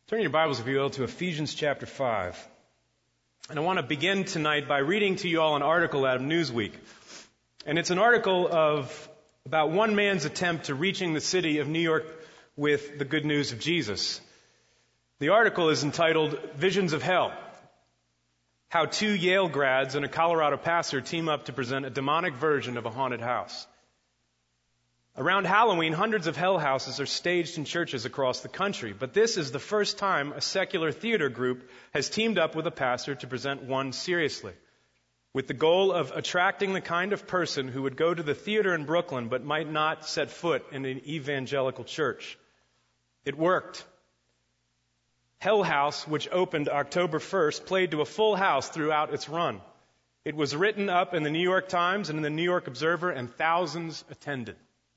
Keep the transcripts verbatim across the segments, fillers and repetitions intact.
Turn your Bibles, if you will, to Ephesians chapter five. And I want to begin tonight by reading to you all an article out of Newsweek. And it's an article of about one man's attempt to reaching the city of New York with the good news of Jesus. The article is entitled, Visions of Hell: How Two Yale Grads and a Colorado Pastor Team Up to Present a Demonic Version of a Haunted House. Around Halloween, hundreds of hell houses are staged in churches across the country, but this is the first time a secular theater group has teamed up with a pastor to present one seriously, with the goal of attracting the kind of person who would go to the theater in Brooklyn but might not set foot in an evangelical church. It worked. Hell House, which opened October first, played to a full house throughout its run. It was written up in the New York Times and in the New York Observer, and thousands attended.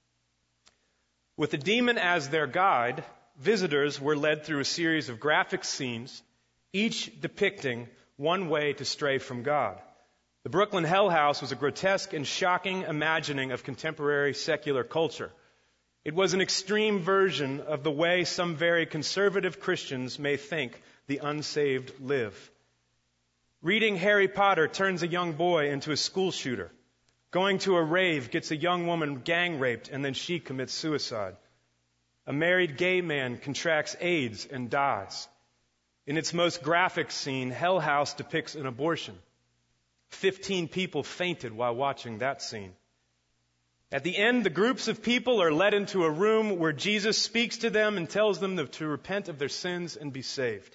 With the demon as their guide, visitors were led through a series of graphic scenes, each depicting one way to stray from God. The Brooklyn Hell House was a grotesque and shocking imagining of contemporary secular culture. It was an extreme version of the way some very conservative Christians may think the unsaved live. Reading Harry Potter turns a young boy into a school shooter. Going to a rave gets a young woman gang raped and then she commits suicide. A married gay man contracts AIDS and dies. In its most graphic scene, Hell House depicts an abortion. Fifteen people fainted while watching that scene. At the end, the groups of people are led into a room where Jesus speaks to them and tells them to repent of their sins and be saved.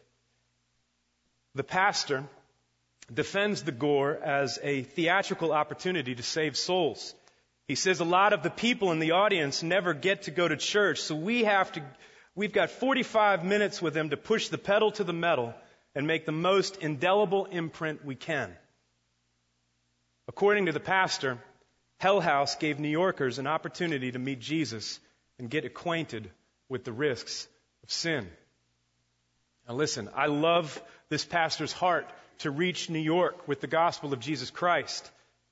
The pastor defends the gore as a theatrical opportunity to save souls. He says a lot of the people in the audience never get to go to church, so we have to, we've got forty-five minutes with them to push the pedal to the metal and make the most indelible imprint we can. According to the pastor, Hell House gave New Yorkers an opportunity to meet Jesus and get acquainted with the risks of sin. Now listen, I love this pastor's heart to reach New York with the gospel of Jesus Christ.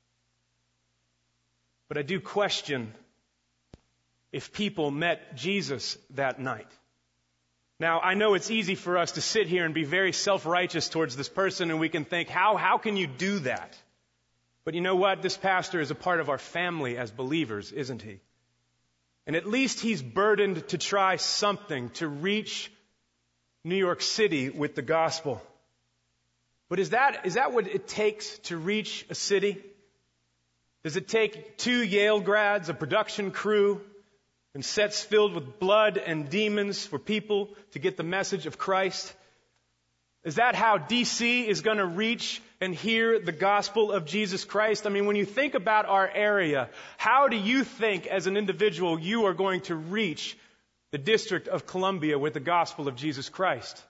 But I do question if people met Jesus that night. Now, I know it's easy for us to sit here and be very self-righteous towards this person, and we can think, how, how can you do that? But you know what? This pastor is a part of our family as believers, isn't he? And at least he's burdened to try something to reach New York City with the gospel. But is that, is that what it takes to reach a city? Does it take two Yale grads, a production crew, and sets filled with blood and demons for people to get the message of Christ? Is that how D C is going to reach and hear the gospel of Jesus Christ? I mean, when you think about our area, how do you think as an individual you are going to reach the District of Columbia with the gospel of Jesus Christ?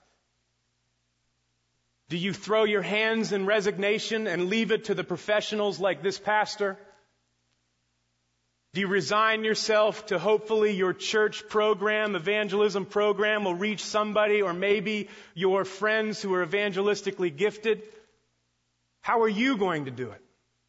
Do you throw your hands in resignation and leave it to the professionals like this pastor? Do you resign yourself to hopefully your church program, evangelism program will reach somebody, or maybe your friends who are evangelistically gifted? How are you going to do it?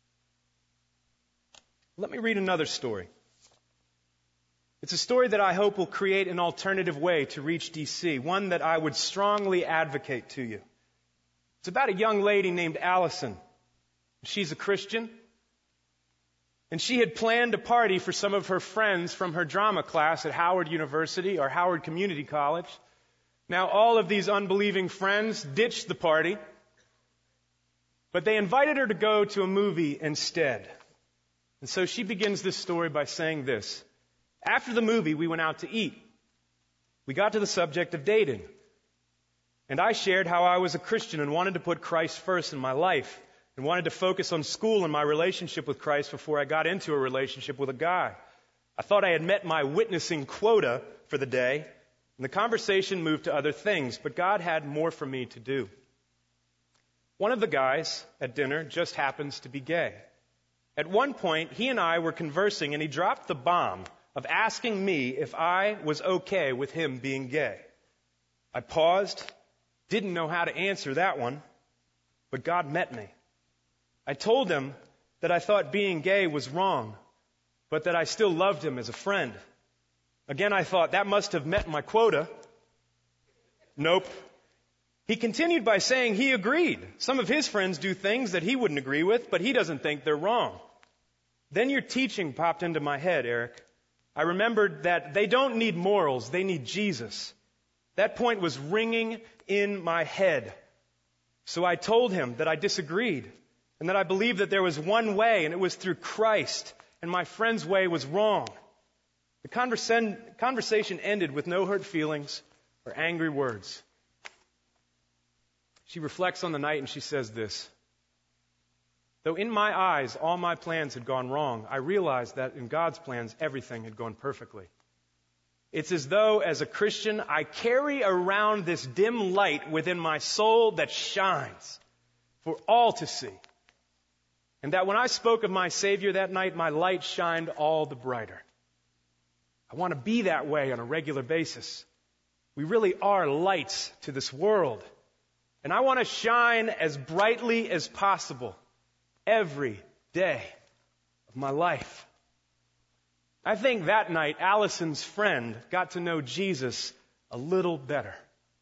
Let me read another story. It's a story that I hope will create an alternative way to reach D C, one that I would strongly advocate to you. It's about a young lady named Allison. She's a Christian. And she had planned a party for some of her friends from her drama class at Howard University or Howard Community College. Now, all of these unbelieving friends ditched the party, but they invited her to go to a movie instead. And so she begins this story by saying this. After the movie, we went out to eat. We got to the subject of dating. And I shared how I was a Christian and wanted to put Christ first in my life and wanted to focus on school and my relationship with Christ before I got into a relationship with a guy. I thought I had met my witnessing quota for the day, and the conversation moved to other things, but God had more for me to do. One of the guys at dinner just happens to be gay. At one point, he and I were conversing, and he dropped the bomb of asking me if I was okay with him being gay. I paused. Didn't know how to answer that one, but God met me. I told him that I thought being gay was wrong, but that I still loved him as a friend. Again, I thought that must have met my quota. Nope. He continued by saying he agreed. Some of his friends do things that he wouldn't agree with, but he doesn't think they're wrong. Then your teaching popped into my head, Eric. I remembered that they don't need morals, they need Jesus. That point was ringing in my head. So I told him that I disagreed and that I believed that there was one way and it was through Christ, and my friend's way was wrong. The conversa- conversation ended with no hurt feelings or angry words. She reflects on the night and she says this: though in my eyes all my plans had gone wrong, I realized that in God's plans everything had gone perfectly. It's as though, as a Christian, I carry around this dim light within my soul that shines for all to see. And that when I spoke of my Savior that night, my light shined all the brighter. I want to be that way on a regular basis. We really are lights to this world. And I want to shine as brightly as possible every day of my life. I think that night, Allison's friend got to know Jesus a little better.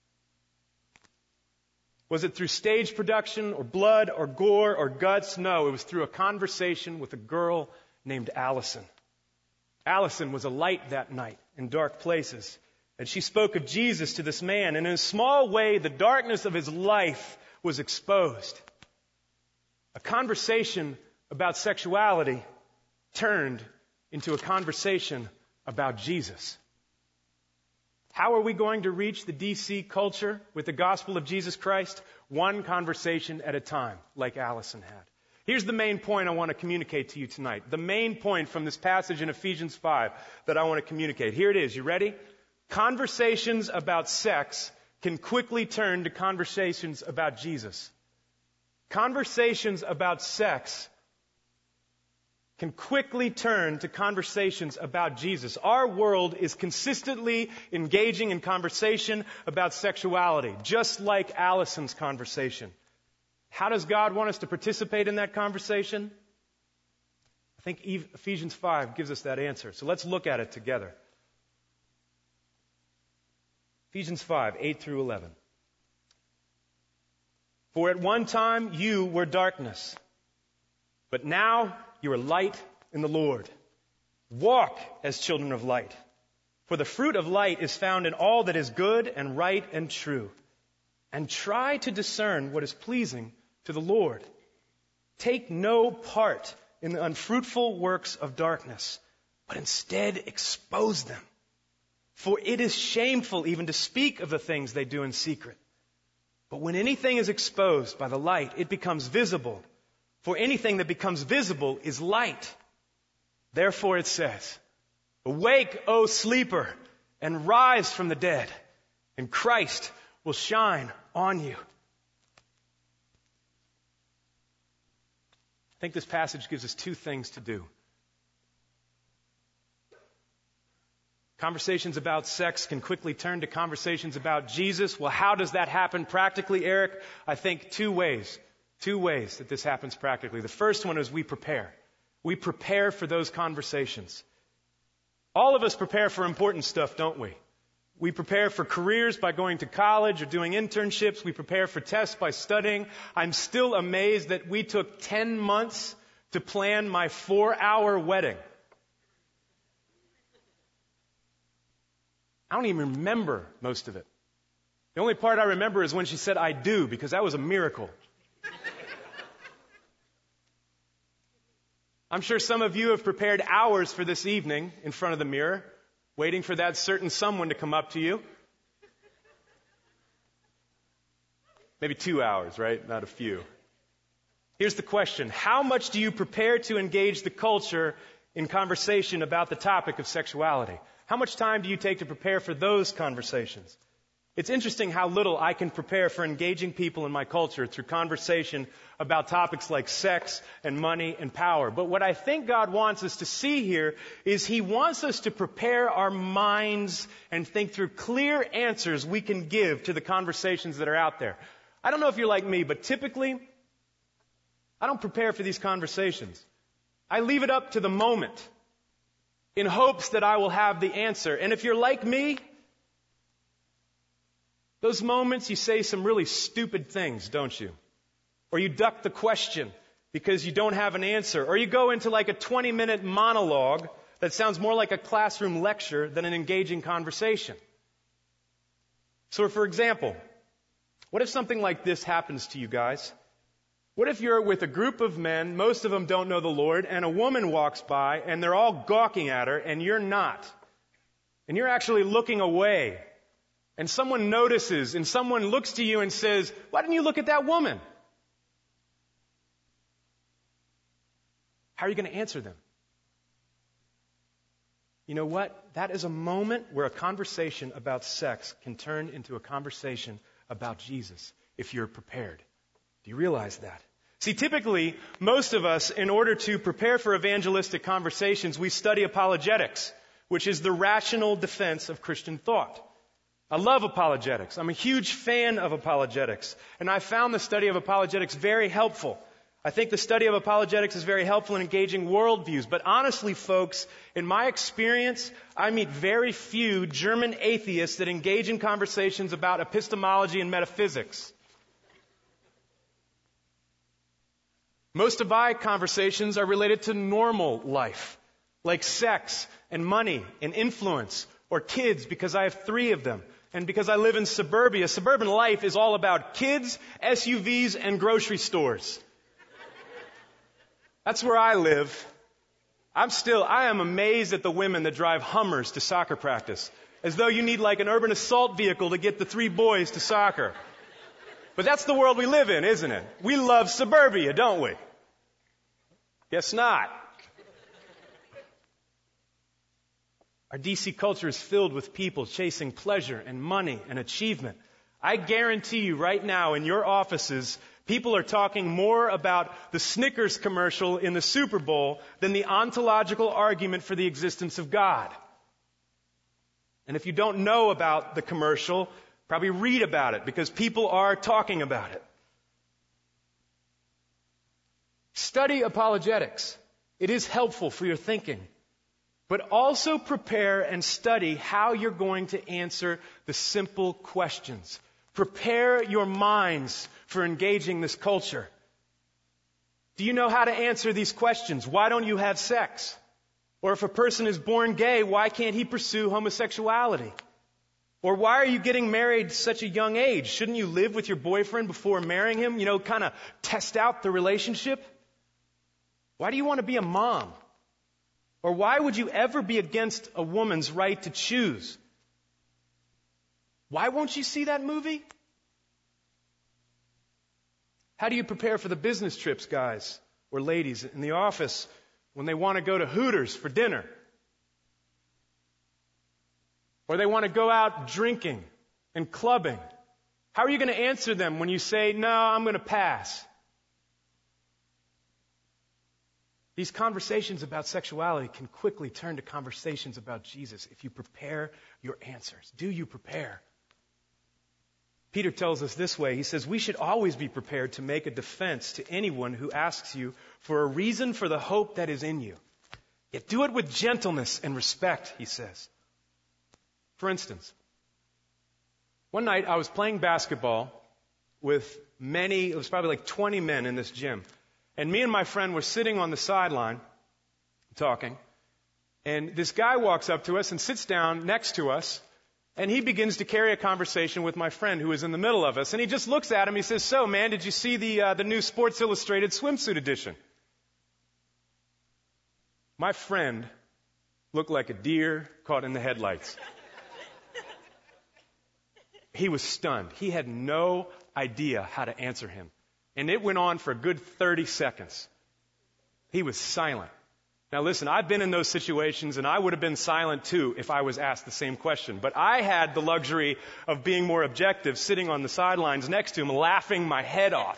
Was it through stage production or blood or gore or guts? No, it was through a conversation with a girl named Allison. Allison was a light that night in dark places. And she spoke of Jesus to this man. And in a small way, the darkness of his life was exposed. A conversation about sexuality turned into a conversation about Jesus. How are we going to reach the D C culture with the gospel of Jesus Christ? One conversation at a time, like Allison had. Here's the main point I want to communicate to you tonight. The main point from this passage in Ephesians five that I want to communicate. Here it is. You ready? Conversations about sex can quickly turn to conversations about Jesus. Conversations about sex can quickly turn to conversations about Jesus. Our world is consistently engaging in conversation about sexuality, just like Allison's conversation. How does God want us to participate in that conversation? I think Ephesians five gives us that answer. So let's look at it together. Ephesians five, eight through eleven. For at one time you were darkness, but now you are light in the Lord. Walk as children of light. For the fruit of light is found in all that is good and right and true. And try to discern what is pleasing to the Lord. Take no part in the unfruitful works of darkness, but instead expose them. For it is shameful even to speak of the things they do in secret. But when anything is exposed by the light, it becomes visible. For anything that becomes visible is light. Therefore it says, awake, O sleeper, and rise from the dead, and Christ will shine on you. I think this passage gives us two things to do. Conversations about sex can quickly turn to conversations about Jesus. Well, how does that happen practically, Eric? I think two ways. Two ways that this happens practically. The first one is we prepare. We prepare for those conversations. All of us prepare for important stuff, don't we? We prepare for careers by going to college or doing internships. We prepare for tests by studying. I'm still amazed that we took ten months to plan my four-hour wedding. I don't even remember most of it. The only part I remember is when she said, I do, because that was a miracle. I'm sure some of you have prepared hours for this evening in front of the mirror, waiting for that certain someone to come up to you. Maybe two hours, right? Not a few. Here's the question. How much do you prepare to engage the culture in conversation about the topic of sexuality? How much time do you take to prepare for those conversations? It's interesting how little I can prepare for engaging people in my culture through conversation about topics like sex and money and power. But what I think God wants us to see here is He wants us to prepare our minds and think through clear answers we can give to the conversations that are out there. I don't know if you're like me, but typically, I don't prepare for these conversations. I leave it up to the moment in hopes that I will have the answer. And if you're like me, Those moments you say some really stupid things, don't you? Or you duck the question because you don't have an answer. Or you go into like a twenty-minute monologue that sounds more like a classroom lecture than an engaging conversation. So for example, what if something like this happens to you guys? What if you're with a group of men, most of them don't know the Lord, and a woman walks by and they're all gawking at her and you're not? And you're actually looking away. And someone notices and someone looks to you and says, "Why didn't you look at that woman?" How are you going to answer them? You know what? That is a moment where a conversation about sex can turn into a conversation about Jesus if you're prepared. Do you realize that? See, typically, most of us, in order to prepare for evangelistic conversations, we study apologetics, which is the rational defense of Christian thought. I love apologetics. I'm a huge fan of apologetics. And I found the study of apologetics very helpful. I think the study of apologetics is very helpful in engaging worldviews. But honestly, folks, in my experience, I meet very few German atheists that engage in conversations about epistemology and metaphysics. Most of my conversations are related to normal life, like sex and money and influence, or kids, because I have three of them. And because I live in suburbia, suburban life is all about kids, S U Vs, and grocery stores. That's where I live. I'm still, I am amazed at the women that drive Hummers to soccer practice, as though you need like an urban assault vehicle to get the three boys to soccer. But that's the world we live in, isn't it? We love suburbia, don't we? Guess not. Our D C culture is filled with people chasing pleasure and money and achievement. I guarantee you right now in your offices, people are talking more about the Snickers commercial in the Super Bowl than the ontological argument for the existence of God. And if you don't know about the commercial, probably read about it because people are talking about it. Study apologetics. It is helpful for your thinking. But also prepare and study how you're going to answer the simple questions. Prepare your minds for engaging this culture. Do you know how to answer these questions? Why don't you have sex? Or if a person is born gay, why can't he pursue homosexuality? Or why are you getting married at such a young age? Shouldn't you live with your boyfriend before marrying him? You know, kind of test out the relationship? Why do you want to be a mom? Or why would you ever be against a woman's right to choose? Why won't you see that movie? How do you prepare for the business trips, guys or ladies, in the office when they want to go to Hooters for dinner? Or they want to go out drinking and clubbing? How are you going to answer them when you say, "No, I'm going to pass"? These conversations about sexuality can quickly turn to conversations about Jesus if you prepare your answers. Do you prepare? Peter tells us this way. He says, we should always be prepared to make a defense to anyone who asks you for a reason for the hope that is in you. Yet do it with gentleness and respect, he says. For instance, one night I was playing basketball with many, it was probably like twenty men in this gym. And me and my friend were sitting on the sideline talking. And this guy walks up to us and sits down next to us. And he begins to carry a conversation with my friend who is in the middle of us. And he just looks at him. He says, "So, man, did you see the uh, the new Sports Illustrated swimsuit edition?" My friend looked like a deer caught in the headlights. He was stunned. He had no idea how to answer him. And it went on for a good thirty seconds. He was silent. Now listen, I've been in those situations and I would have been silent too if I was asked the same question. But I had the luxury of being more objective, sitting on the sidelines next to him, laughing my head off.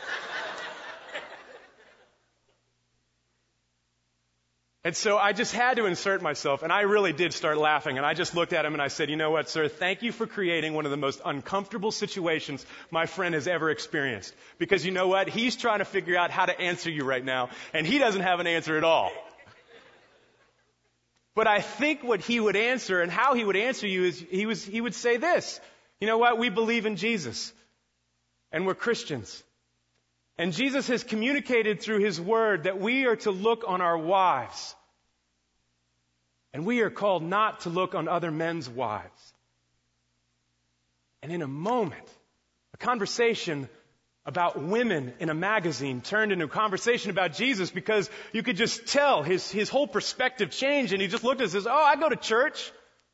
And so I just had to insert myself, and I really did start laughing. And I just looked at him and I said, "You know what, sir? Thank you for creating one of the most uncomfortable situations my friend has ever experienced. Because you know what? He's trying to figure out how to answer you right now, and he doesn't have an answer at all." But I think what he would answer and how he would answer you is he was he would say this. You know what? We believe in Jesus. And we're Christians. And Jesus has communicated through His Word that we are to look on our wives. And we are called not to look on other men's wives. And in a moment, a conversation about women in a magazine turned into a conversation about Jesus because you could just tell his, his whole perspective changed, and he just looked at us and says, oh, I go to church.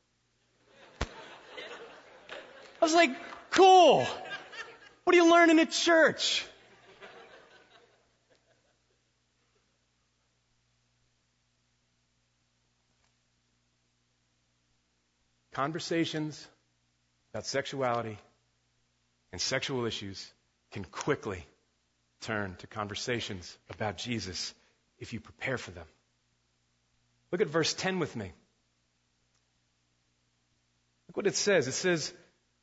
I was like, cool. What are you learning at church? Conversations about sexuality and sexual issues can quickly turn to conversations about Jesus if you prepare for them. Look at verse ten with me. Look what it says. It says,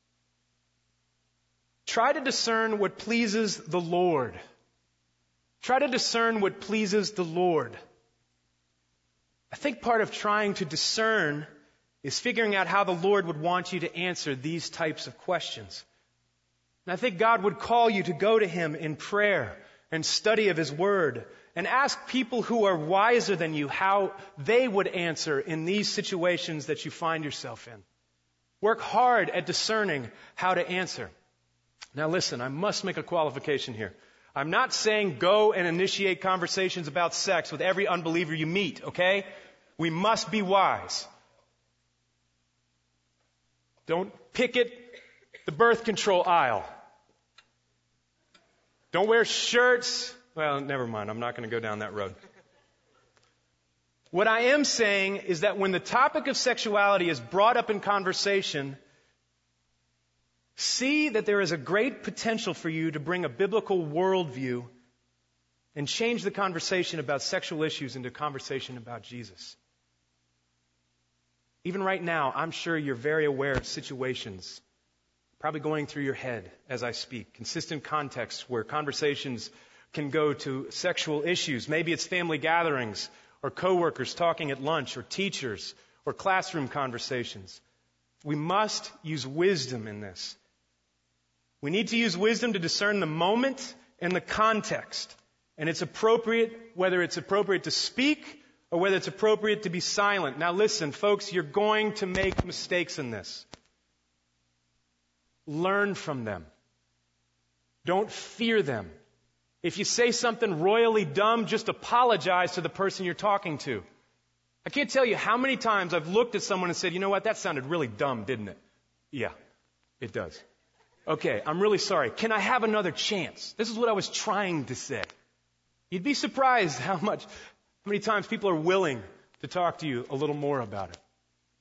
try to discern what pleases the Lord. Try to discern what pleases the Lord. I think part of trying to discern is figuring out how the Lord would want you to answer these types of questions. And I think God would call you to go to Him in prayer and study of His Word and ask people who are wiser than you how they would answer in these situations that you find yourself in. Work hard at discerning how to answer. Now listen, I must make a qualification here. I'm not saying go and initiate conversations about sex with every unbeliever you meet, okay? We must be wise. Don't picket the birth control aisle. Don't wear shirts. Well, never mind. I'm not going to go down that road. What I am saying is that when the topic of sexuality is brought up in conversation, see that there is a great potential for you to bring a biblical worldview and change the conversation about sexual issues into a conversation about Jesus. Even right now, I'm sure you're very aware of situations probably going through your head as I speak. Consistent contexts where conversations can go to sexual issues. Maybe it's family gatherings or coworkers talking at lunch or teachers or classroom conversations. We must use wisdom in this. We need to use wisdom to discern the moment and the context. And it's appropriate, whether it's appropriate to speak or whether it's appropriate to be silent. Now listen, folks, you're going to make mistakes in this. Learn from them. Don't fear them. If you say something royally dumb, just apologize to the person you're talking to. I can't tell you how many times I've looked at someone and said, you know what, that sounded really dumb, didn't it? Yeah, it does. Okay, I'm really sorry. Can I have another chance? This is what I was trying to say. You'd be surprised how much, how many times people are willing to talk to you a little more about it.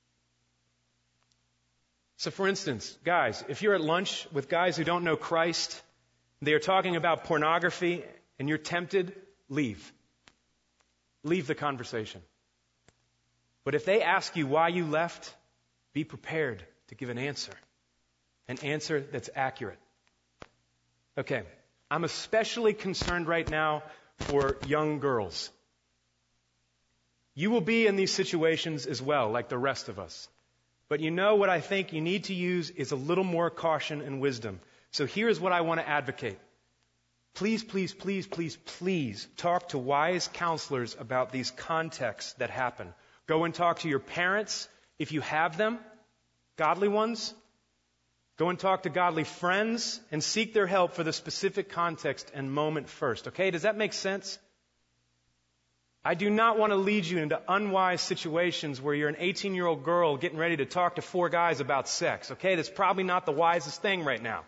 So for instance, guys, if you're at lunch with guys who don't know Christ, they are talking about pornography, and you're tempted, leave. Leave the conversation. But if they ask you why you left, be prepared to give an answer. An answer that's accurate. Okay, I'm especially concerned right now for young girls. You will be in these situations as well, like the rest of us. But you know what I think you need to use is a little more caution and wisdom. So here's what I want to advocate. Please, please, please, please, please talk to wise counselors about these contexts that happen. Go and talk to your parents if you have them, godly ones. Go and talk to godly friends and seek their help for the specific context and moment first. Okay, does that make sense? I do not want to lead you into unwise situations where you're an eighteen-year-old girl getting ready to talk to four guys about sex. Okay, that's probably not the wisest thing right now.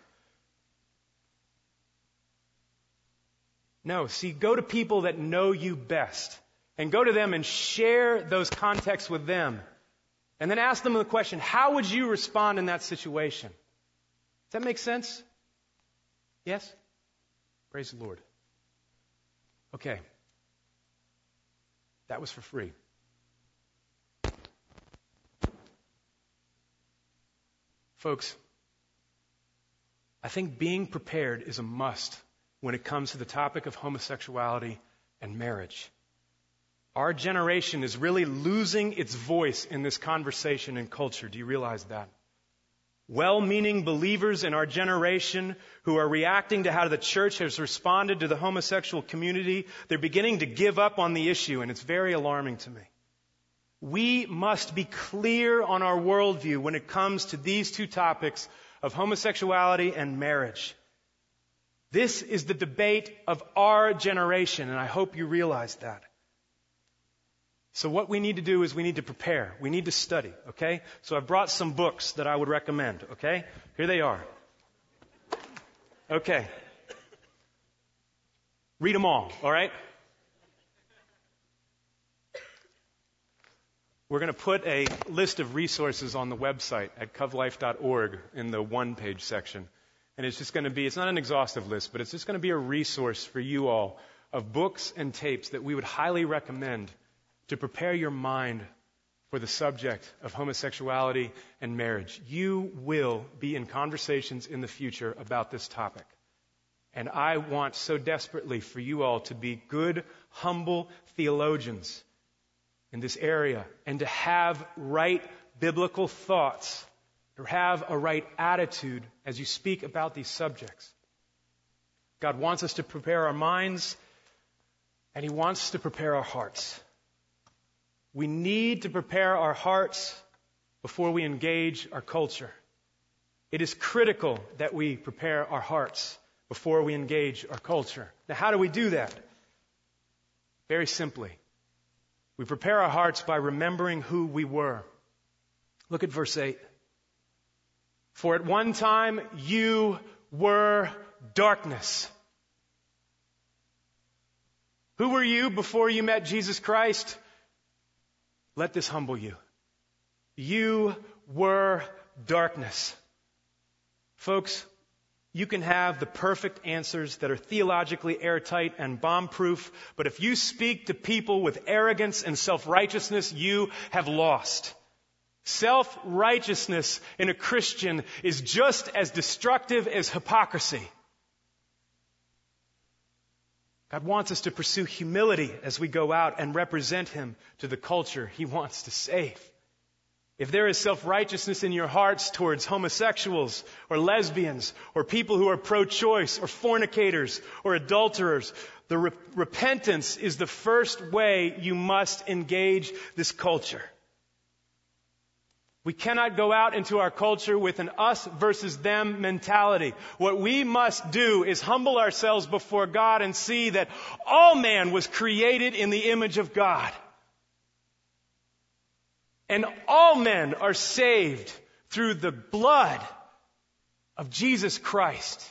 No, see, go to people that know you best. And go to them and share those contexts with them. And then ask them the question, how would you respond in that situation? Does that make sense? Yes? Praise the Lord. Okay. That was for free. Folks, I think being prepared is a must when it comes to the topic of homosexuality and marriage. Our generation is really losing its voice in this conversation and culture. Do you realize that? well-meaning believers in our generation who are reacting to how the church has responded to the homosexual community. They're beginning to give up on the issue, and it's very alarming to me. We must be clear on our worldview when it comes to these two topics of homosexuality and marriage. This is the debate of our generation, and I hope you realize that. So what we need to do is we need to prepare. We need to study, okay? So I've brought some books that I would recommend, okay? Here they are. Okay. Read them all, all right? We're going to put a list of resources on the website at cov life dot org in the one-page section. And it's just going to be, it's not an exhaustive list, but it's just going to be a resource for you all of books and tapes that we would highly recommend to prepare your mind for the subject of homosexuality and marriage. You will be in conversations in the future about this topic. And I want so desperately for you all to be good, humble theologians in this area and to have right biblical thoughts, to have a right attitude as you speak about these subjects. God wants us to prepare our minds, and He wants to prepare our hearts. We need to prepare our hearts before we engage our culture. It is critical that we prepare our hearts before we engage our culture. Now, how do we do that? Very simply. We prepare our hearts by remembering who we were. Look at verse eight. For at one time you were darkness. Who were you before you met Jesus Christ? Let this humble you. You were darkness. Folks, you can have the perfect answers that are theologically airtight and bomb-proof, but if you speak to people with arrogance and self-righteousness, you have lost. Self-righteousness in a Christian is just as destructive as hypocrisy. God wants us to pursue humility as we go out and represent Him to the culture He wants to save. If there is self-righteousness in your hearts towards homosexuals or lesbians or people who are pro-choice or fornicators or adulterers, the re- repentance is the first way you must engage this culture. We cannot go out into our culture with an us versus them mentality. What we must do is humble ourselves before God and see that all man was created in the image of God. And all men are saved through the blood of Jesus Christ.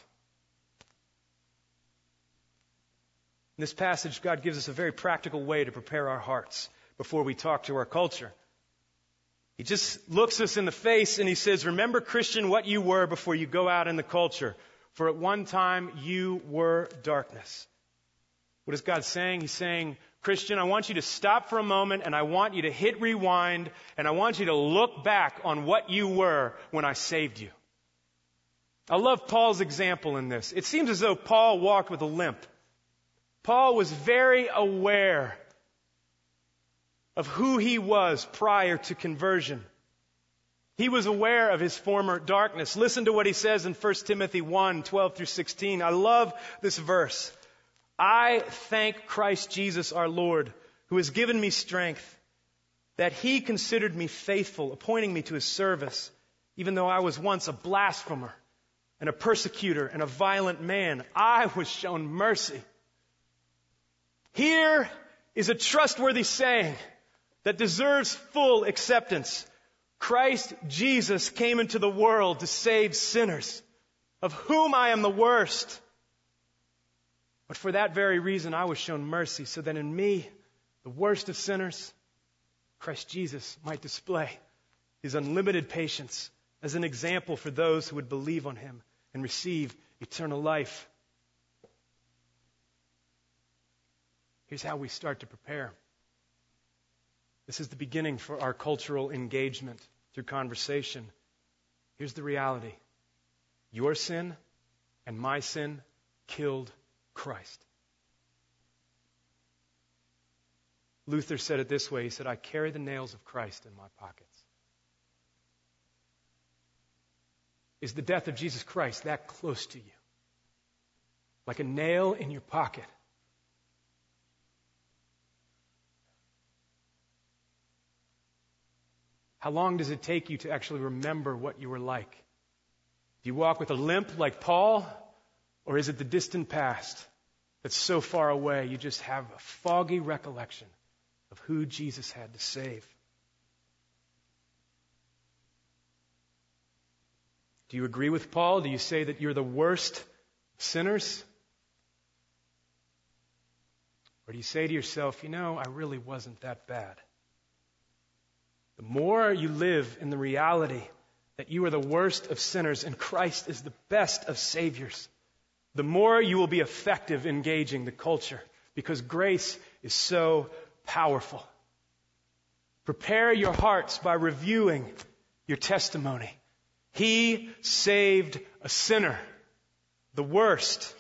In this passage, God gives us a very practical way to prepare our hearts before we talk to our culture. He just looks us in the face and He says, remember, Christian, what you were before you go out in the culture. For at one time you were darkness. What is God saying? He's saying, Christian, I want you to stop for a moment and I want you to hit rewind and I want you to look back on what you were when I saved you. I love Paul's example in this. It seems as though Paul walked with a limp. Paul was very aware of who he was prior to conversion. He was aware of his former darkness. Listen to what he says in First Timothy one, twelve through sixteen. I love this verse. I thank Christ Jesus our Lord, who has given me strength, that He considered me faithful, appointing me to His service, even though I was once a blasphemer and a persecutor and a violent man. I was shown mercy. Here is a trustworthy saying that deserves full acceptance. Christ Jesus came into the world to save sinners, of whom I am the worst. But for that very reason, I was shown mercy, so that in me, the worst of sinners, Christ Jesus might display His unlimited patience as an example for those who would believe on Him and receive eternal life. Here's how we start to prepare. This is the beginning for our cultural engagement through conversation. Here's the reality. Your sin and my sin killed Christ. Luther said it this way. He said, I carry the nails of Christ in my pockets. Is the death of Jesus Christ that close to you? Like a nail in your pocket? How long does it take you to actually remember what you were like? Do you walk with a limp like Paul? Or is it the distant past that's so far away you just have a foggy recollection of who Jesus had to save? Do you agree with Paul? Do you say that you're the worst sinners? Or do you say to yourself, you know, I really wasn't that bad? The more you live in the reality that you are the worst of sinners and Christ is the best of saviors, the more you will be effective engaging the culture, because grace is so powerful. Prepare your hearts by reviewing your testimony. He saved a sinner, the worst.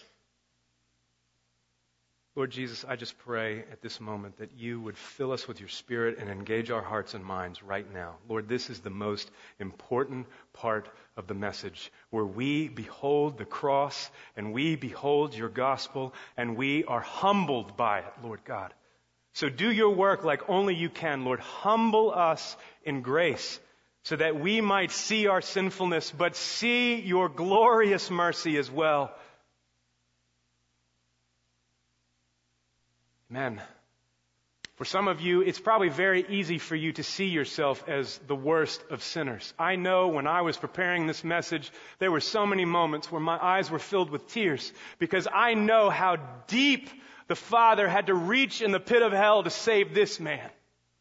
Lord Jesus, I just pray at this moment that you would fill us with your Spirit and engage our hearts and minds right now. Lord, this is the most important part of the message, where we behold the cross and we behold your gospel and we are humbled by it, Lord God. So do your work like only you can, Lord. Humble us in grace so that we might see our sinfulness, but see your glorious mercy as well. Amen. For some of you, it's probably very easy for you to see yourself as the worst of sinners. I know when I was preparing this message, there were so many moments where my eyes were filled with tears, because I know how deep the Father had to reach in the pit of hell to save this man.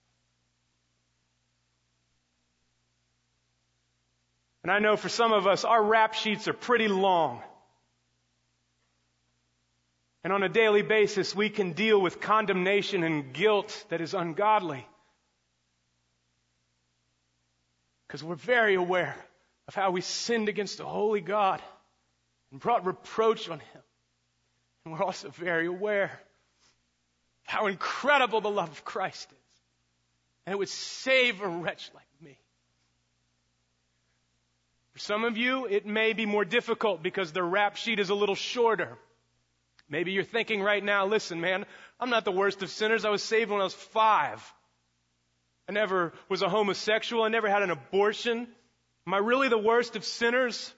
And I know for some of us, our rap sheets are pretty long. And on a daily basis, we can deal with condemnation and guilt that is ungodly. Because we're very aware of how we sinned against a holy God and brought reproach on Him. And we're also very aware of how incredible the love of Christ is. And it would save a wretch like me. For some of you, it may be more difficult because the rap sheet is a little shorter. Maybe you're thinking right now, listen, man, I'm not the worst of sinners. I was saved when I was five. I never was a homosexual. I never had an abortion. Am I really the worst of sinners?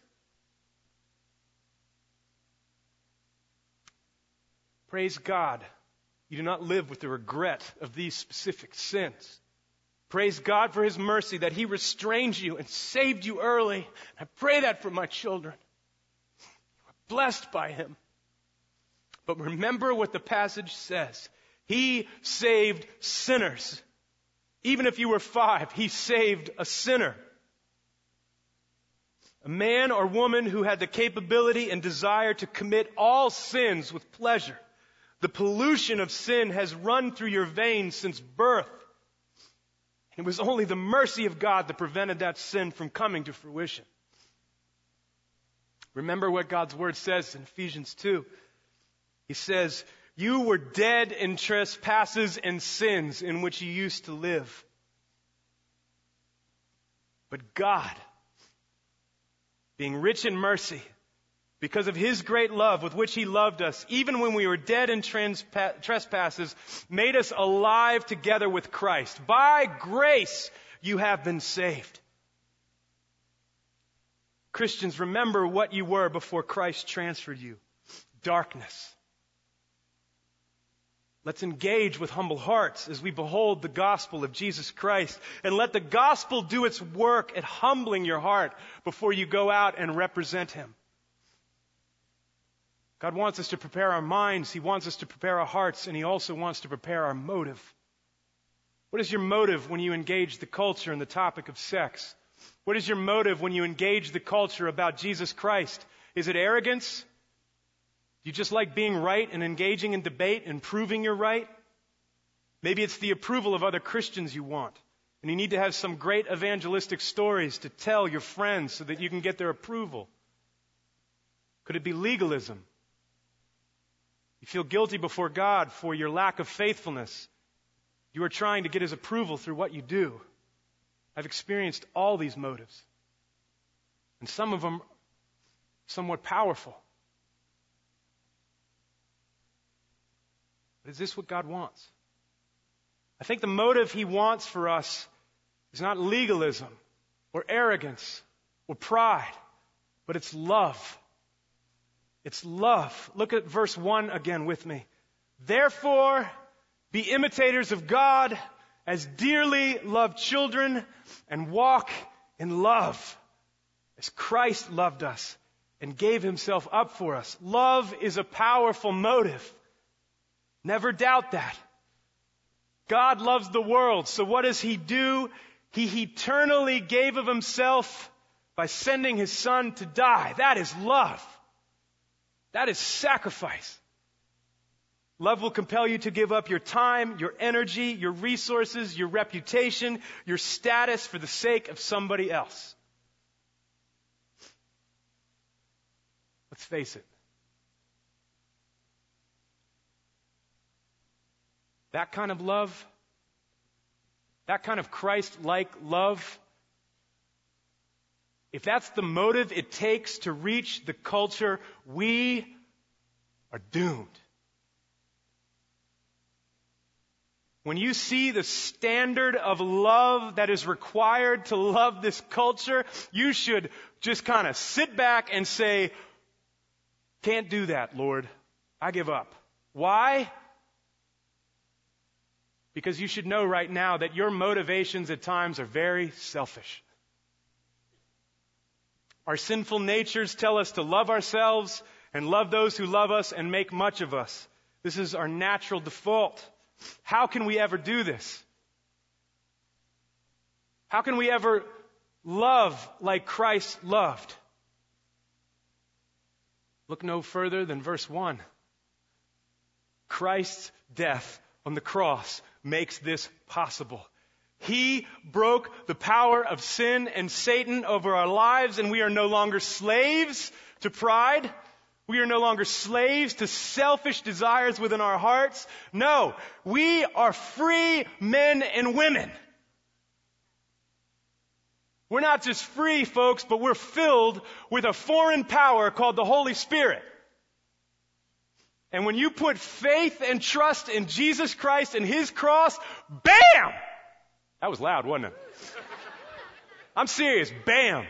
Praise God. You do not live with the regret of these specific sins. Praise God for His mercy that He restrained you and saved you early. I pray that for my children. You are blessed by Him. But remember what the passage says. He saved sinners. Even if you were five, He saved a sinner. A man or woman who had the capability and desire to commit all sins with pleasure. The pollution of sin has run through your veins since birth. It was only the mercy of God that prevented that sin from coming to fruition. Remember what God's Word says in Ephesians two. He says, you were dead in trespasses and sins in which you used to live. But God, being rich in mercy, because of His great love with which He loved us, even when we were dead in transpa- trespasses, made us alive together with Christ. By grace you have been saved. Christians, remember what you were before Christ transferred you. Darkness. Let's engage with humble hearts as we behold the gospel of Jesus Christ, and let the gospel do its work at humbling your heart before you go out and represent Him. God wants us to prepare our minds, He wants us to prepare our hearts, and He also wants to prepare our motive. What is your motive when you engage the culture in the topic of sex? What is your motive when you engage the culture about Jesus Christ? Is it arrogance? Do you just like being right and engaging in debate and proving you're right? Maybe it's the approval of other Christians you want. And you need to have some great evangelistic stories to tell your friends so that you can get their approval. Could it be legalism? You feel guilty before God for your lack of faithfulness. You are trying to get His approval through what you do. I've experienced all these motives. And some of them somewhat powerful. But is this what God wants? I think the motive He wants for us is not legalism or arrogance or pride, but it's love. It's love. Look at verse one again with me. Therefore, be imitators of God as dearly loved children, and walk in love as Christ loved us and gave Himself up for us. Love is a powerful motive. Never doubt that. God loves the world, so what does He do? He eternally gave of Himself by sending His Son to die. That is love. That is sacrifice. Love will compel you to give up your time, your energy, your resources, your reputation, your status for the sake of somebody else. Let's face it. That kind of love, that kind of Christ-like love, if that's the motive it takes to reach the culture, we are doomed. When you see the standard of love that is required to love this culture, you should just kind of sit back and say, can't do that, Lord. I give up. Why? Because you should know right now that your motivations at times are very selfish. Our sinful natures tell us to love ourselves and love those who love us and make much of us. This is our natural default. How can we ever do this? How can we ever love like Christ loved? Look no further than verse one. Christ's death on the cross makes this possible. He broke the power of sin and Satan over our lives, and we are no longer slaves to pride. We are no longer slaves to selfish desires within our hearts. No, we are free men and women. We're not just free, folks, but we're filled with a foreign power called the Holy Spirit. And when you put faith and trust in Jesus Christ and His cross, bam! That was loud, wasn't it? I'm serious. Bam!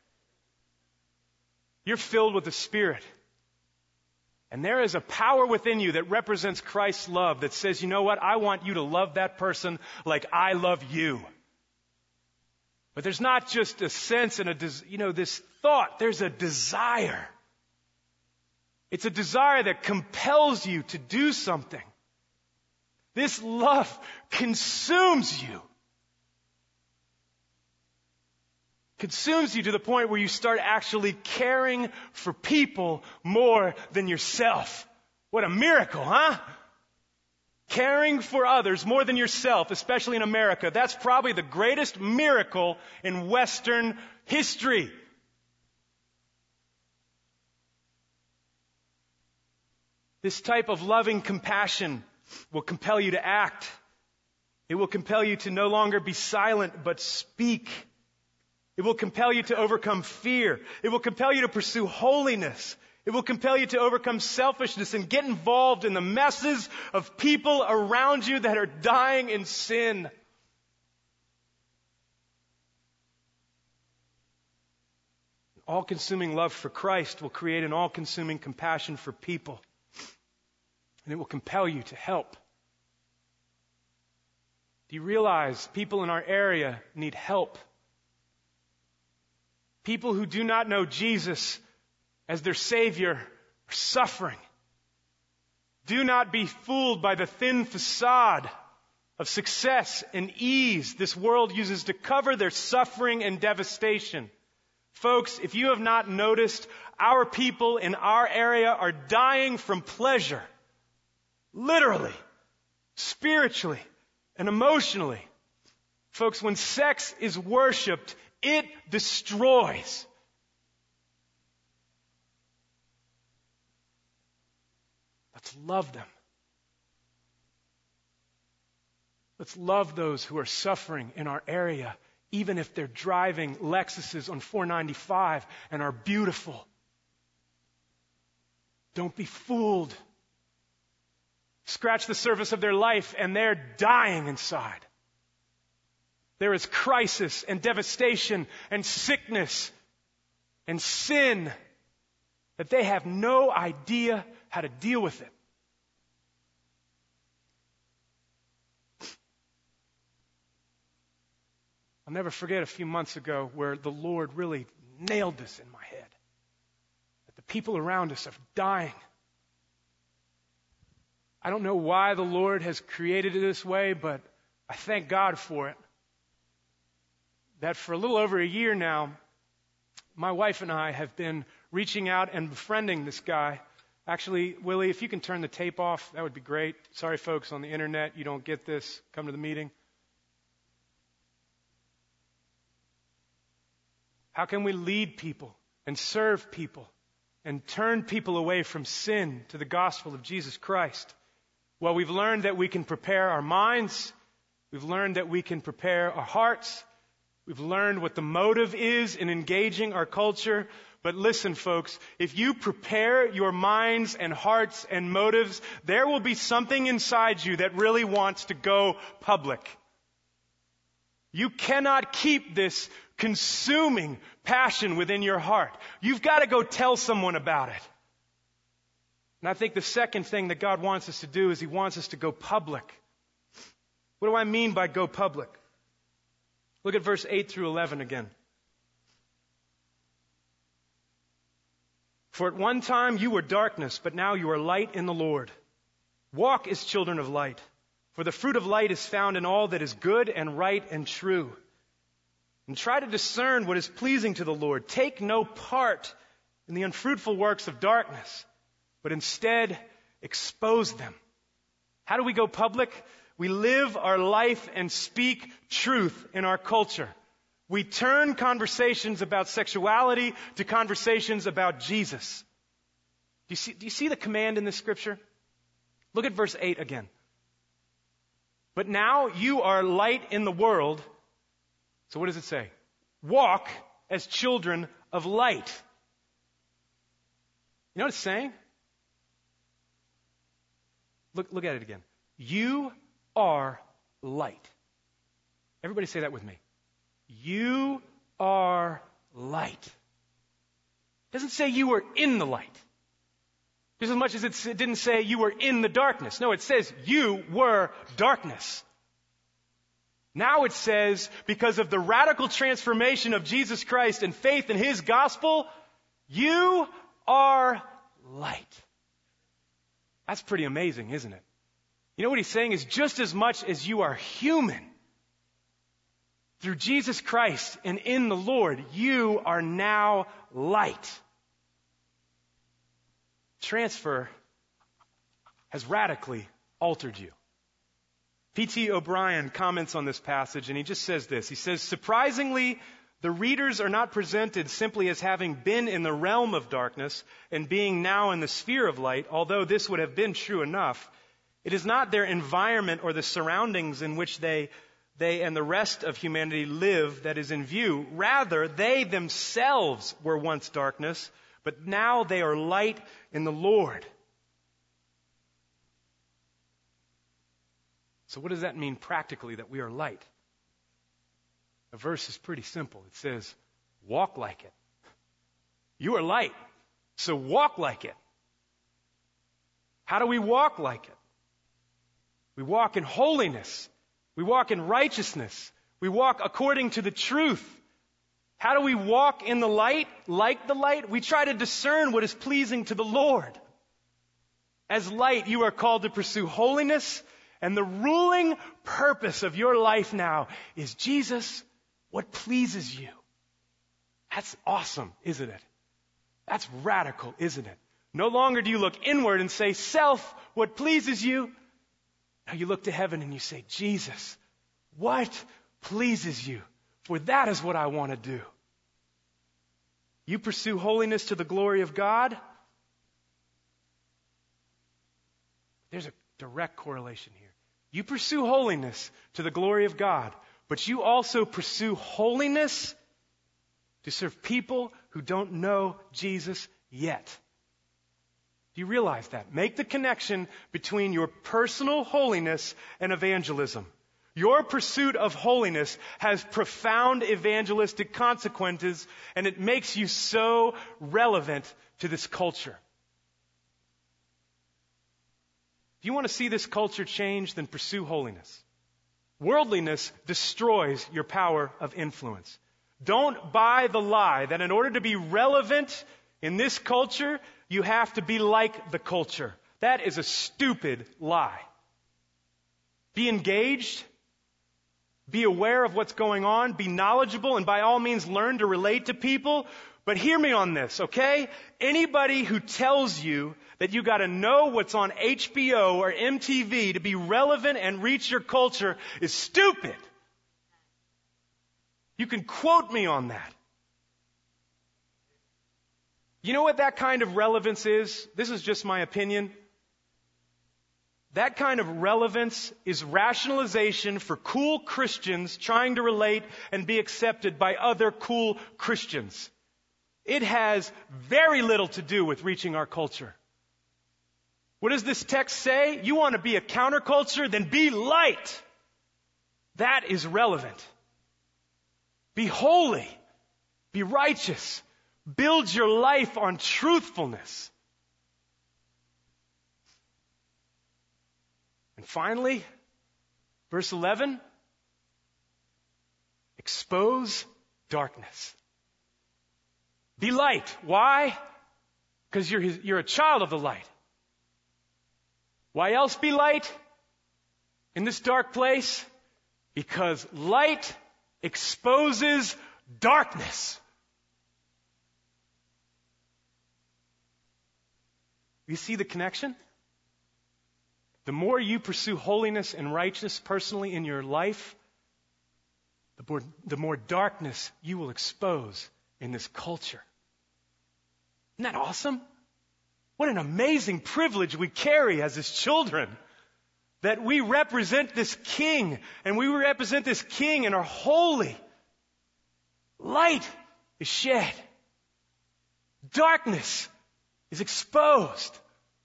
You're filled with the Spirit. And there is a power within you that represents Christ's love that says, you know what? I want you to love that person like I love you. But there's not just a sense and a, des- you know, this thought. There's a desire. It's a desire that compels you to do something. This love consumes you. Consumes you to the point where you start actually caring for people more than yourself. What a miracle, huh? Caring for others more than yourself, especially in America. That's probably the greatest miracle in Western history. This type of loving compassion will compel you to act. It will compel you to no longer be silent, but speak. It will compel you to overcome fear. It will compel you to pursue holiness. It will compel you to overcome selfishness and get involved in the messes of people around you that are dying in sin. All-consuming love for Christ will create an all-consuming compassion for people. And it will compel you to help. Do you realize people in our area need help? People who do not know Jesus as their Savior are suffering. Do not be fooled by the thin facade of success and ease this world uses to cover their suffering and devastation. Folks, if you have not noticed, our people in our area are dying from pleasure. Literally, spiritually, and emotionally. Folks, when sex is worshipped, it destroys. Let's love them. Let's love those who are suffering in our area even if they're driving Lexuses on four ninety-five and are beautiful. Don't be fooled. Scratch the surface of their life and they're dying inside. There is crisis and devastation and sickness and sin that they have no idea how to deal with it. I'll never forget a few months ago where the Lord really nailed this in my head. That the people around us are dying. I don't know why the Lord has created it this way, but I thank God for it. That for a little over a year now, my wife and I have been reaching out and befriending this guy. Actually, Willie, if you can turn the tape off, that would be great. Sorry, folks, on the internet, you don't get this. Come to the meeting. How can we lead people and serve people and turn people away from sin to the gospel of Jesus Christ? Well, we've learned that we can prepare our minds. We've learned that we can prepare our hearts. We've learned what the motive is in engaging our culture. But listen, folks, if you prepare your minds and hearts and motives, there will be something inside you that really wants to go public. You cannot keep this consuming passion within your heart. You've got to go tell someone about it. And I think the second thing that God wants us to do is He wants us to go public. What do I mean by go public? Look at verse eight through eleven again. For at one time you were darkness, but now you are light in the Lord. Walk as children of light, for the fruit of light is found in all that is good and right and true. And try to discern what is pleasing to the Lord. Take no part in the unfruitful works of darkness, but instead expose them. How do we go public? We live our life and speak truth in our culture. We turn conversations about sexuality to conversations about Jesus. Do you see, do you see the command in this scripture? Look at verse eight again. But now you are light in the world. So what does it say? Walk as children of light. You know what it's saying? Look, look at it again. You are light. Everybody say that with me. You are light. It doesn't say you were in the light. Just as much as it didn't say you were in the darkness. No, it says you were darkness. Now it says, because of the radical transformation of Jesus Christ and faith in His gospel, you are light. That's pretty amazing, isn't it? You know what He's saying is just as much as you are human, through Jesus Christ and in the Lord, you are now light. Transfer has radically altered you. P T O'Brien comments on this passage and he just says this. He says, surprisingly, the readers are not presented simply as having been in the realm of darkness and being now in the sphere of light, although this would have been true enough. It is not their environment or the surroundings in which they, they and the rest of humanity live that is in view. Rather, they themselves were once darkness, but now they are light in the Lord. So what does that mean practically, that we are light? The verse is pretty simple. It says, walk like it. You are light, so walk like it. How do we walk like it? We walk in holiness. We walk in righteousness. We walk according to the truth. How do we walk in the light, like the light? We try to discern what is pleasing to the Lord. As light, you are called to pursue holiness. And the ruling purpose of your life now is, Jesus, what pleases you? That's awesome, isn't it? That's radical, isn't it? No longer do you look inward and say, self, what pleases you? Now you look to heaven and you say, Jesus, what pleases you? For that is what I want to do. You pursue holiness to the glory of God. There's a direct correlation here. You pursue holiness to the glory of God. but you also pursue holiness to serve people who don't know Jesus yet. Do you realize that? Make the connection between your personal holiness and evangelism. Your pursuit of holiness has profound evangelistic consequences, and it makes you so relevant to this culture. If you want to see this culture change, then pursue holiness. Worldliness destroys your power of influence. Don't buy the lie that in order to be relevant in this culture, you have to be like the culture. That is a stupid lie. Be engaged. Be aware of what's going on. Be knowledgeable, and by all means learn to relate to people. But hear me on this, okay? Anybody who tells you that you got to know what's on H B O or M T V to be relevant and reach your culture is stupid. You can quote me on that. You know what that kind of relevance is? This is just my opinion. That kind of relevance is rationalization for cool Christians trying to relate and be accepted by other cool Christians. It has very little to do with reaching our culture. What does this text say? You want to be a counterculture? Then be light. That is relevant. Be holy. Be righteous. Build your life on truthfulness. And finally, verse eleven, expose darkness. Be light. Why? Because you're, you're a child of the light. Why else be light in this dark place? Because light exposes darkness. You see the connection? The more you pursue holiness and righteousness personally in your life, the more, the more darkness you will expose in this culture. Isn't that awesome? What an amazing privilege we carry as his children. That we represent this king, and we represent this king and are holy. Light is shed. Darkness is exposed.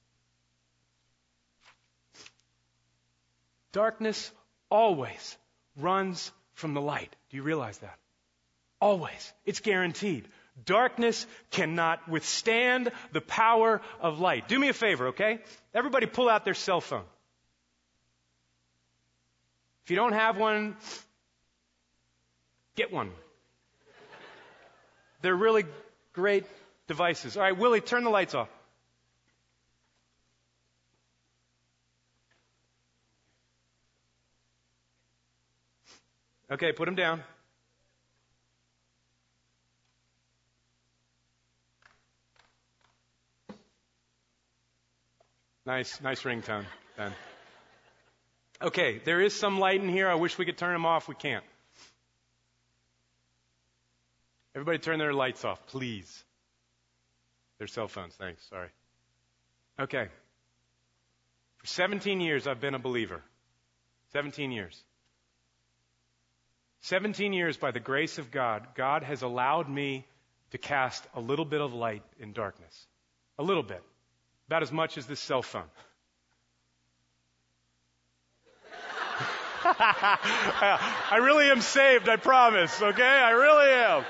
Darkness always runs from the light. Do you realize that? Always. It's guaranteed. Darkness cannot withstand the power of light. Do me a favor, okay? Everybody pull out their cell phone. If you don't have one, get one. They're really great devices. All right, Willie, turn the lights off. Okay, put them down. Nice, nice ringtone, Ben. Okay, there is some light in here. I wish we could turn them off. We can't. Everybody turn their lights off, please. Their cell phones, thanks, sorry. Okay. For seventeen years, I've been a believer. seventeen years. seventeen years, by the grace of God, God has allowed me to cast a little bit of light in darkness. A little bit. About as much as this cell phone. I really am saved, I promise, okay? I really am.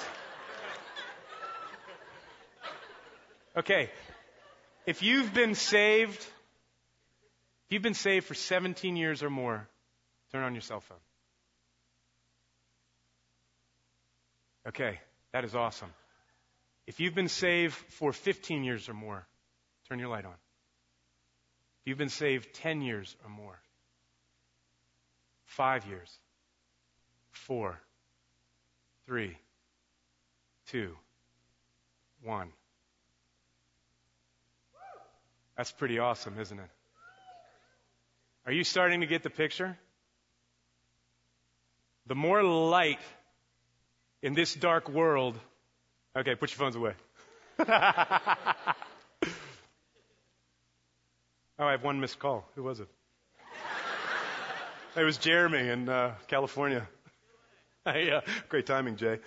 Okay. If you've been saved, if you've been saved for seventeen years or more, turn on your cell phone. Okay, that is awesome. If you've been saved for fifteen years or more, turn your light on. If you've been saved ten years or more, five years, four, three, two, one. That's pretty awesome, isn't it? Are you starting to get the picture? The more light in this dark world. Okay, put your phones away. Oh, I have one missed call. Who was it? It was Jeremy in uh, California. Yeah, great timing, Jay.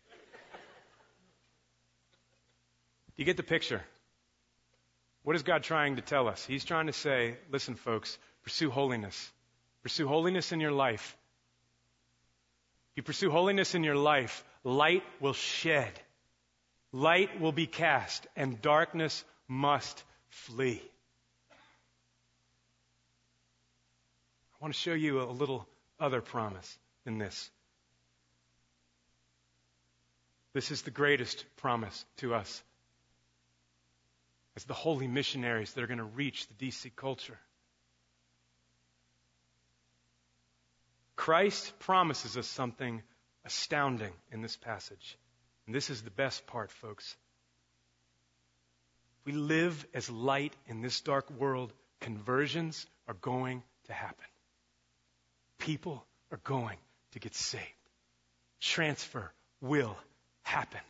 Do you get the picture? What is God trying to tell us? He's trying to say, listen, folks, pursue holiness. Pursue holiness in your life. If you pursue holiness in your life, light will shed. Light will be cast, and darkness must flee. I want to show you a little other promise in this. This is the greatest promise to us as the holy missionaries that are going to reach the D C culture. Christ promises us something astounding in this passage. And this is the best part, folks. If we live as light in this dark world, conversions are going to happen. People are going to get saved. Transfer will happen.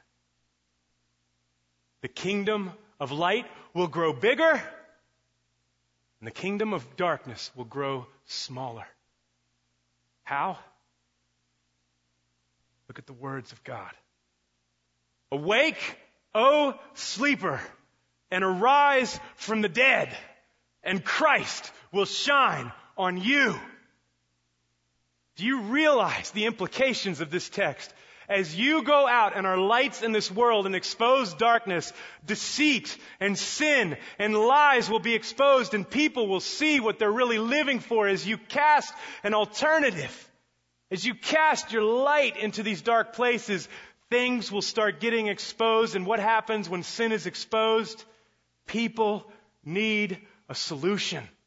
The kingdom of light will grow bigger, and the kingdom of darkness will grow smaller. How? Look at the words of God. Awake, O sleeper, and arise from the dead, and Christ will shine on you. Do you realize the implications of this text? As you go out and are lights in this world and expose darkness, deceit and sin and lies will be exposed, and people will see what they're really living for as you cast an alternative. As you cast your light into these dark places, things will start getting exposed. And what happens when sin is exposed? People need a solution. And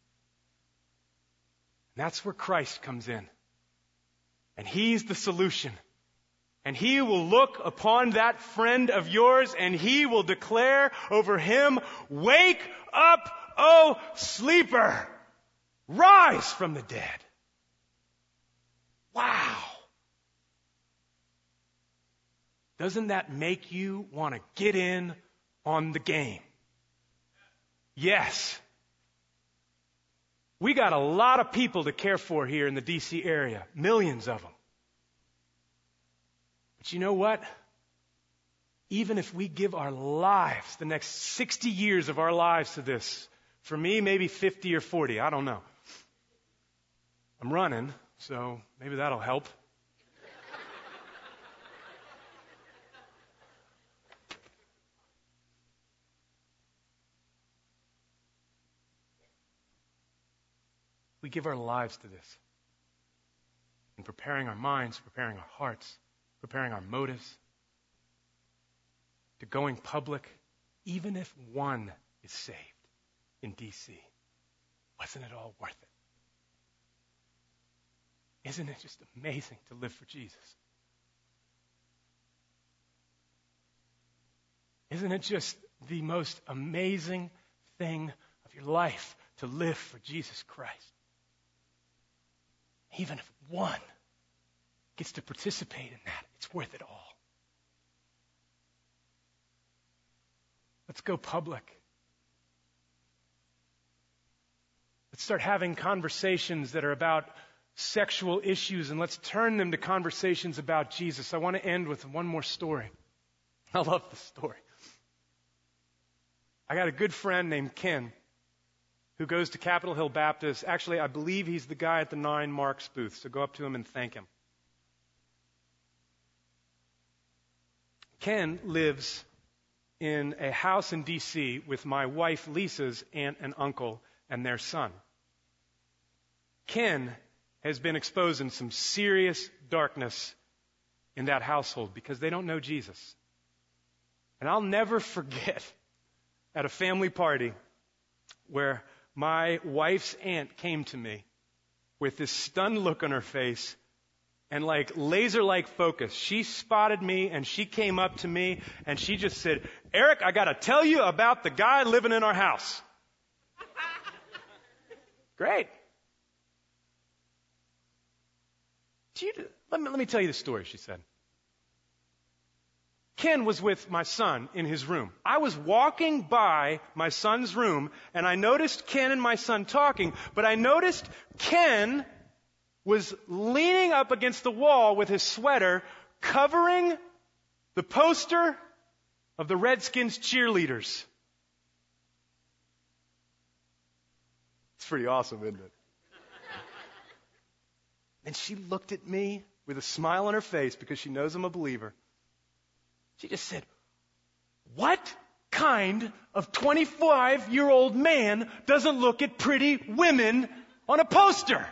that's where Christ comes in. And He's the solution. And He will look upon that friend of yours and He will declare over him, wake up, O sleeper! Rise from the dead. Wow! Doesn't that make you want to get in on the game? Yes. We got a lot of people to care for here in the D C area. Millions of them. But you know what? Even if we give our lives, the next sixty years of our lives to this, for me, maybe fifty or forty, I don't know. I'm running, so maybe that'll help. We give our lives to this. And preparing our minds, preparing our hearts, preparing our motives, to going public, even if one is saved in D C. Wasn't it all worth it? Isn't it just amazing to live for Jesus? Isn't it just the most amazing thing of your life to live for Jesus Christ? Even if one gets to participate in that, it's worth it all. Let's go public. Let's start having conversations that are about sexual issues, and let's turn them to conversations about Jesus. I want to end with one more story. I love this story. I got a good friend named Ken who goes to Capitol Hill Baptist. Actually, I believe he's the guy at the Nine Marks booth, so go up to him and thank him. Ken lives in a house in D C with my wife Lisa's aunt and uncle and their son. Ken has been exposed in some serious darkness in that household because they don't know Jesus. And I'll never forget at a family party where my wife's aunt came to me with this stunned look on her face and like laser-like focus. She spotted me and she came up to me and she just said, Eric, I got to tell you about the guy living in our house. Great. Do you, let me, let me tell you the story, she said. Ken was with my son in his room. I was walking by my son's room and I noticed Ken and my son talking, but I noticed Ken was leaning up against the wall with his sweater, covering the poster of the Redskins cheerleaders. It's pretty awesome, isn't it? And she looked at me with a smile on her face because she knows I'm a believer. She just said, "What kind of twenty-five-year-old man doesn't look at pretty women on a poster?"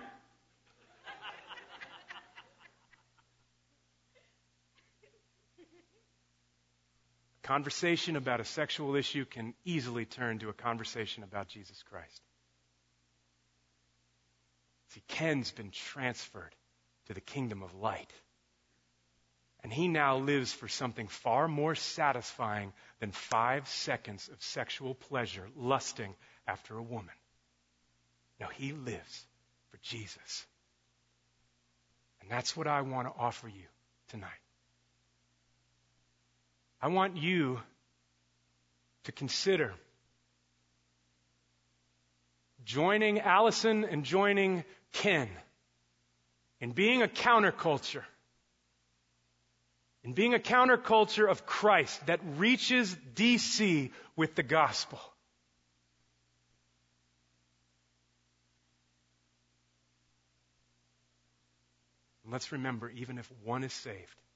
A conversation about a sexual issue can easily turn to a conversation about Jesus Christ. See, Ken's been transferred to the kingdom of light. And he now lives for something far more satisfying than five seconds of sexual pleasure lusting after a woman. No, he lives for Jesus. And that's what I want to offer you tonight. I want you to consider joining Allison and joining Ken in being a counterculture. In being a counterculture of Christ that reaches D C with the gospel. And let's remember, even if one is saved,